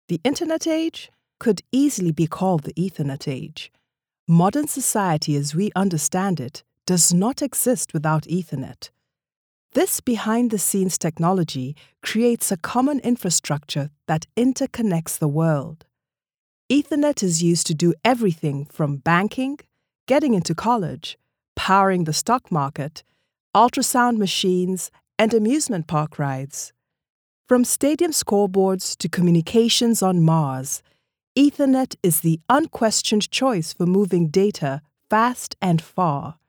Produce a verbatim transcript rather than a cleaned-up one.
The Internet age could easily be called the Ethernet age. Modern society as we understand it does not exist without Ethernet. This behind-the-scenes technology creates a common infrastructure that interconnects the world. Ethernet is used to do everything from banking, getting into college, powering the stock market, ultrasound machines, and amusement park rides. From stadium scoreboards to communications on Mars, Ethernet is the unquestioned choice for moving data fast and far.